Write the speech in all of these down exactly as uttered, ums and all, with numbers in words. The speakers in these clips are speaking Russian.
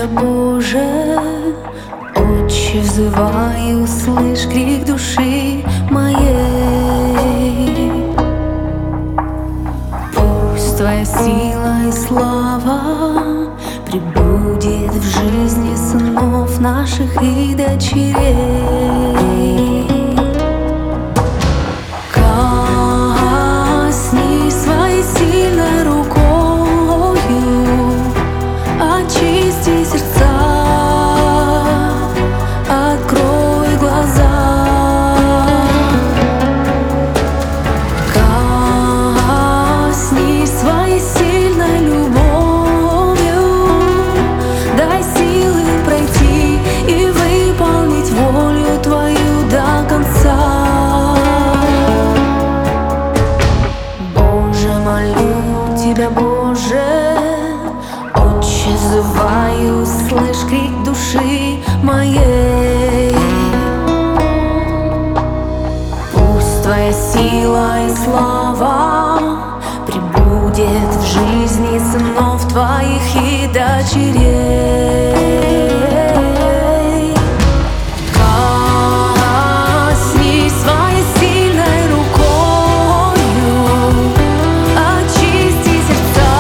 Тебя, Боже, Отче, взываю, услышь крик души моей. Пусть Твоя сила и слава пребудет в жизни сынов наших и дочерей. Коснись своей сильной рукою, очисти сердца, открой глаза. Коснись своей сильной любовью, дай силы пройти и выполнить волю Твою до конца. Боже, молю Тебя, Боже, Отче, взываю, слышь крик души моей. Пусть Твоя сила и слава пребудет в жизни сынов Твоих и дочерей. Коснись своей сильной рукою, очисти сердца,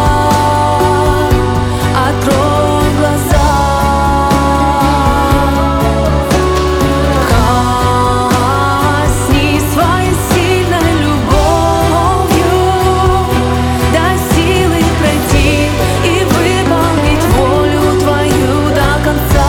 открой глаза. Коснись своей сильной любовью, дай силы пройти и выполнить волю Твою до конца.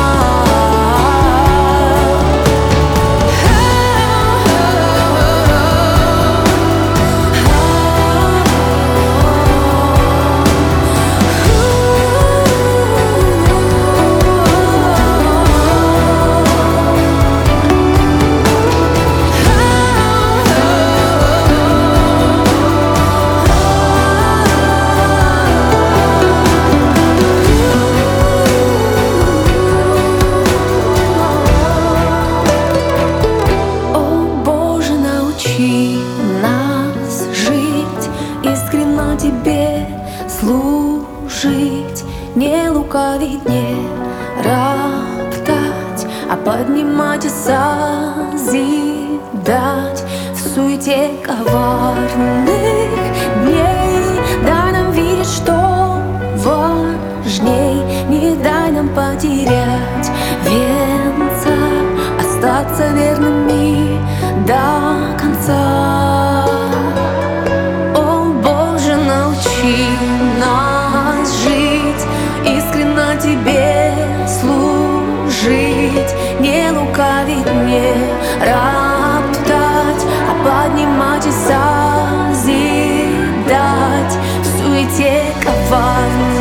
О Боже, научи нас жить, искренно Тебе служить, не лукавить, не роптать, а поднимать и созидать в суете коварных дней. Дай нам видеть, что важней, не дай нам потерять венца, остаться верными до конца. О Боже, научи нас жить, искренно Тебе служить, не лукавить, не роптать, а поднимать и созидать в суете коварной.